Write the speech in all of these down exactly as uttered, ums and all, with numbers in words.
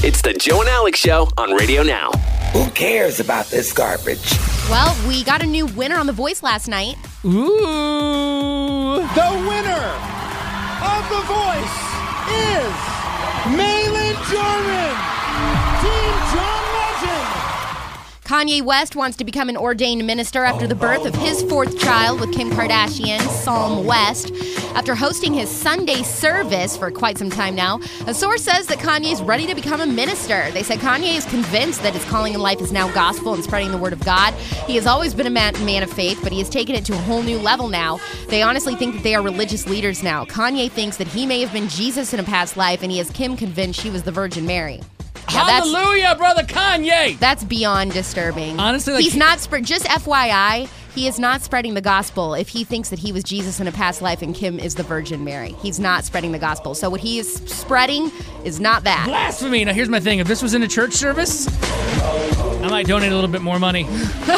It's the Joe and Alex Show on Radio Now. Who cares about this garbage? Well, we got a new winner on The Voice last night. Ooh. The winner of The Voice is Malin Jordan. Team John Legend. Kanye West wants to become an ordained minister after the birth of his fourth child with Kim Kardashian, Psalm West. After hosting his Sunday service for quite some time now, a source says that Kanye is ready to become a minister. They said Kanye is convinced that his calling in life is now gospel and spreading the word of God. He has always been a man, man of faith, but he has taken it to a whole new level now. They honestly think that they are religious leaders now. Kanye thinks that he may have been Jesus in a past life, and he has Kim convinced she was the Virgin Mary. Now, Hallelujah, brother Kanye! That's beyond disturbing. Honestly, like, he's not spread. Just F Y I, he is not spreading the gospel if he thinks that he was Jesus in a past life and Kim is the Virgin Mary. He's not spreading the gospel. So what he is spreading is not that. Blasphemy! Now here's my thing. If this was in a church service, I might donate a little bit more money.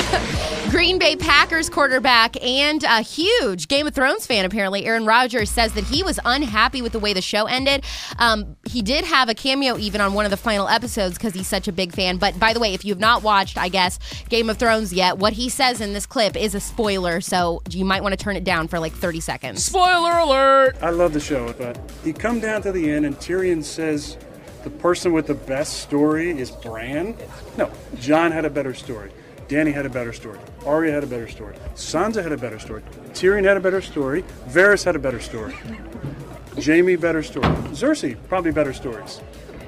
Green Bay Packers quarterback and a huge Game of Thrones fan, apparently, Aaron Rodgers, says that he was unhappy with the way the show ended. Um, he did have a cameo even on one of the final episodes because he's such a big fan. But by the way, if you have not watched, I guess, Game of Thrones yet, what he says in this clip is a spoiler, so you might want to turn it down for like thirty seconds. Spoiler alert! I love the show, but you come down to the end and Tyrion says the person with the best story is Bran. No, Jon had a better story. Dany had a better story. Arya had a better story. Sansa had a better story. Tyrion had a better story. Varys had a better story. Jaime, better story. Cersei, probably better stories.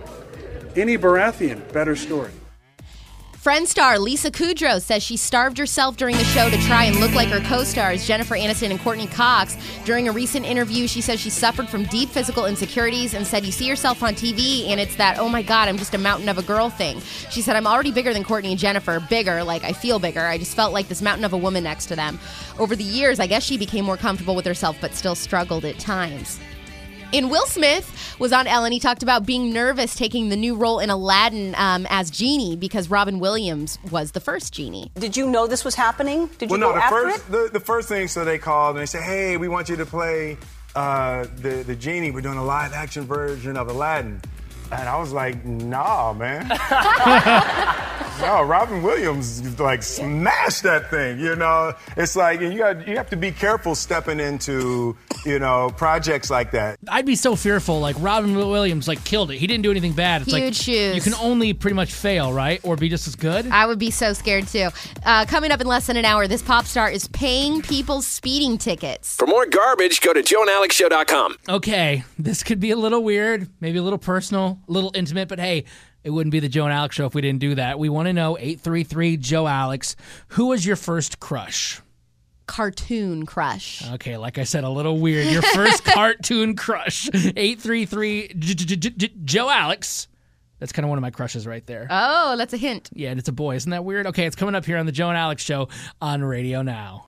Any Baratheon, better story. Friends star Lisa Kudrow says she starved herself during the show to try and look like her co-stars Jennifer Aniston and Courtney Cox. During a recent interview, she says she suffered from deep physical insecurities and said you see yourself on T V and it's that, oh my God, I'm just a mountain of a girl thing. She said, I'm already bigger than Courtney and Jennifer, bigger, like I feel bigger. I just felt like this mountain of a woman next to them. Over the years, I guess she became more comfortable with herself, but still struggled at times. And Will Smith was on Ellen. He talked about being nervous taking the new role in Aladdin um, as Genie because Robin Williams was the first Genie. Did you know this was happening? Did you well, go no, the after first, it? The, the first thing, so they called and they said, hey, we want you to play uh, the, the Genie. We're doing a live action version of Aladdin. And I was like, nah, man. No, Robin Williams, like, smashed that thing, you know? It's like, you got, you have to be careful stepping into, you know, projects like that. I'd be so fearful. Like, Robin Williams, like, killed it. He didn't do anything bad. It's Huge like, shoes. You can only pretty much fail, right? Or be just as good? I would be so scared, too. Uh, coming up in less than an hour, this pop star is paying people speeding tickets. For more garbage, go to joe and alex show dot com. Okay, this could be a little weird, maybe a little personal, a little intimate, but hey, it wouldn't be the Joe and Alex Show if we didn't do that. We want to know, eight three three, Joe Alex, who was your first crush? Cartoon crush. Okay, like I said, a little weird. Your first cartoon crush. eight three three, Joe Alex. That's kind of one of my crushes right there. Oh, that's a hint. Yeah, and it's a boy. Isn't that weird? Okay, it's coming up here on the Joe and Alex Show on Radio Now.